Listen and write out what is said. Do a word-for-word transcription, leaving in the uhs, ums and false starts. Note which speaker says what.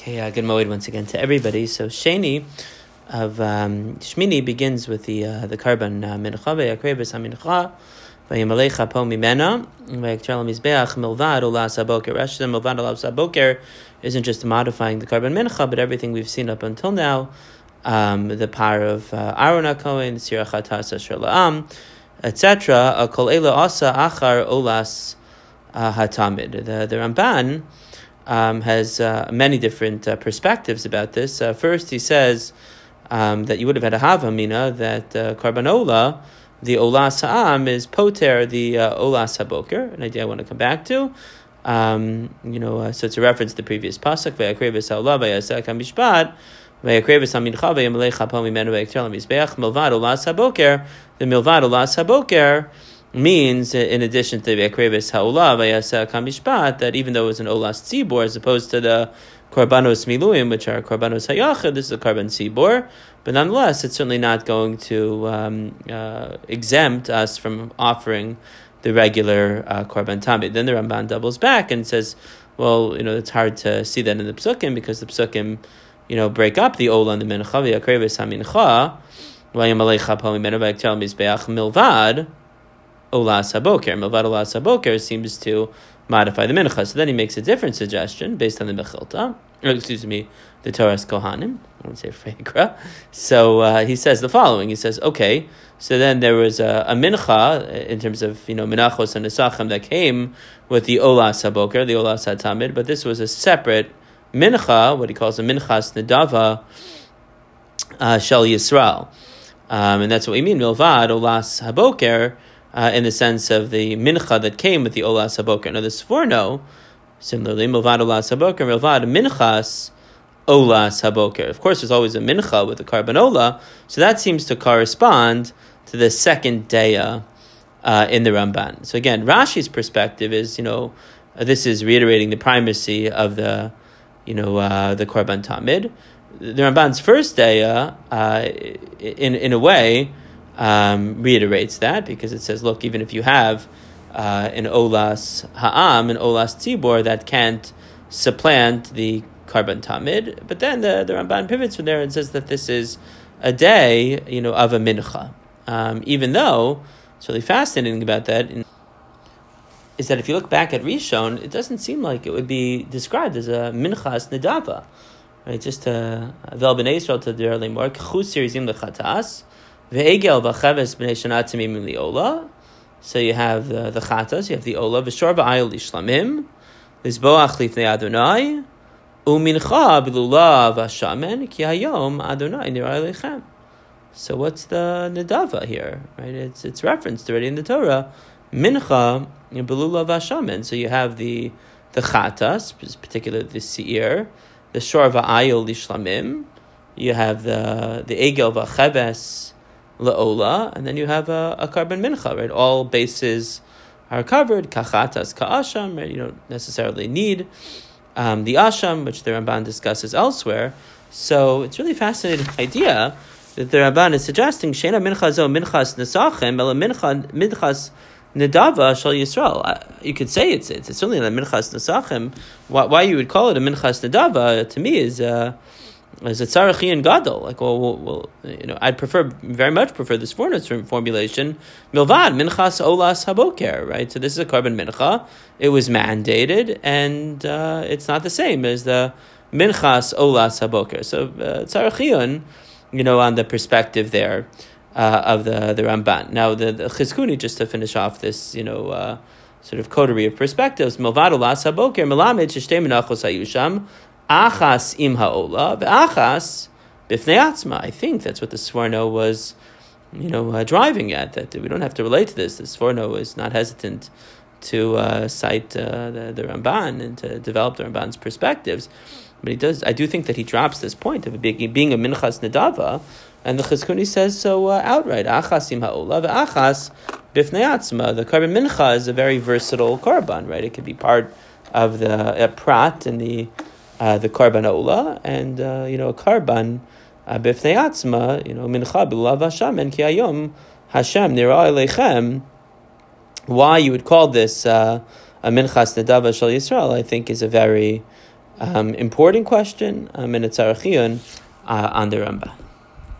Speaker 1: Okay, uh, good moed once again to everybody. So Sheni of um, Shmini begins with the uh, the carbon uh, mincha ve'akrevis hamincha ve'yamalecha po mimena ve'ekter lemizbeach milvad olas haboker. Rashi said milvad olas haboker isn't just modifying the carbon mincha, but everything we've seen up until now, um, the power of uh, Aaron HaKohen, Sirach HaTas Asher La'am, et cetera. Kol ela asa achar olas hatamid. The the Ramban Um, has uh, many different uh, perspectives about this. Uh, first, he says um, that you would have had a havamina that uh, karbanola, the olas ha'am, is poter the uh, olas haboker, an idea I want to come back to. Um, you know, uh, so it's a reference to the previous pasuk. Ve'akrevis ha'olah ve'yasek ha'mishpat ve'akrevis ha'mincha ve'yamalecha po mimenu ve'ekter lemizbeach milvad olas haboker. The milvad olas haboker means, in addition to the Akrevis Ha'olah Vayasa Kamishpat, that even though it was an Olas Tzibor, as opposed to the Korbanos Miluim, which are Korbanos Hayachid, this is a Korban Tzibor, but nonetheless, it's certainly not going to um, uh, exempt us from offering the regular uh, Korban Tamid. Then the Ramban doubles back and says, well, you know, it's hard to see that in the Psukim, because the Psukim, you know, break up the Olah and the Mincha, V'Akrevis HaMincha, V'Yamalecha Po Mimenu V'Ekter Lemizbeach Milvad Olas Haboker. Milvad Olas Haboker seems to modify the mincha. So then he makes a different suggestion based on the Mechilta, or excuse me, the Torah's Kohanim. I would say Fekra. So uh, he says the following. He says, okay, so then there was a, a mincha in terms of, you know, Menachos and Nesachim that came with the Olas Haboker, the Olas HaTamid, but this was a separate mincha, what he calls a minchas nedava uh, shel Yisrael. Um, and that's what we mean, Milvad Olas Haboker, Uh, in the sense of the mincha that came with the olas haboker. Now the Sforno, similarly, milvad olas haboker, milvad minchas olas haboker. Of course, there's always a mincha with the carbanola, so that seems to correspond to the second daya uh, in the Ramban. So again, Rashi's perspective is, you know, uh, this is reiterating the primacy of the, you know, uh, the korban tamid. The Ramban's first daya, uh, in in a way, Um, reiterates that, because it says, look, even if you have uh, an olas ha'am, an olas tzibor, that can't supplant the korban tamid. But then the, the Ramban pivots from there and says that this is a day, you know, of a mincha. Um, even though, it's really fascinating about that, is that if you look back at Rishon, it doesn't seem like it would be described as a minchas nedava. Right? Just a vel b'nei Yisrael to the early more, k'chus sirizim lechatas, Ve'egel v'chaves b'nei shana tamimim li'ola. So you have the, the chatas, you have the ola. V'shor v'ayil lishlamim. Lizboach lifnei Adonai. U'mincha b'lulav v'shamen. Ki hayom Adonai nirah lechem. So what's the nedava here? Right? It's it's referenced already in the Torah. Mincha b'lulav v'shamen. So you have the the chatas, particularly the seir. The shor v'ayil lishlamim. You have the the egel v'chaves la'ola, and then you have a, a carbon mincha, right? All bases are covered. Kachatas ka'asham, right? You don't necessarily need um, the asham, which the Ramban discusses elsewhere. So it's really fascinating idea that the Ramban is suggesting shena mincha zo minchas nesachem ela mincha minchas nedava shel Yisrael. You could say it's it's, it's certainly a minchas nesachem. Why, why you would call it a minchas nedava, to me, is uh, as a tzarachi and gadol, like, well, well, well, you know, I'd prefer, very much prefer this formulation, milvad, minchas olas haboker, right? So this is a carbon mincha. It was mandated, and uh, it's not the same as the minchas olas haboker. So uh, tzarachion, you know, on the perspective there uh, of the, the Ramban. Now, the, the Chizkuni, just to finish off this, you know, uh, sort of coterie of perspectives, milvad olas haboker, melamed shishtei menachos hayusham, Achas im ha'ola, ve'achas b'fnei atzma. I think that's what the Sforno was, you know, uh, driving at. That we don't have to relate to this. The Sforno is not hesitant to uh, cite uh, the, the Ramban and to develop the Ramban's perspectives. But he does. I do think that he drops this point of being, being a minchas nedava, and the Chizkuni says so uh, outright. Achas im ha'ola, ve'achas b'fnei atzma. The carbon mincha is a very versatile korban, right? It could be part of the uh, prat and the Uh, the karban ola, and uh, you know, a karban b'fnei atzma, you know, mincha b'lulav Hashem, and ki hayom Hashem nirah elechem. Why you would call this uh, a minchas nedava shel Yisrael, I think, is a very um, important question um, in a Tzarech Iyun uh, on the Rambam.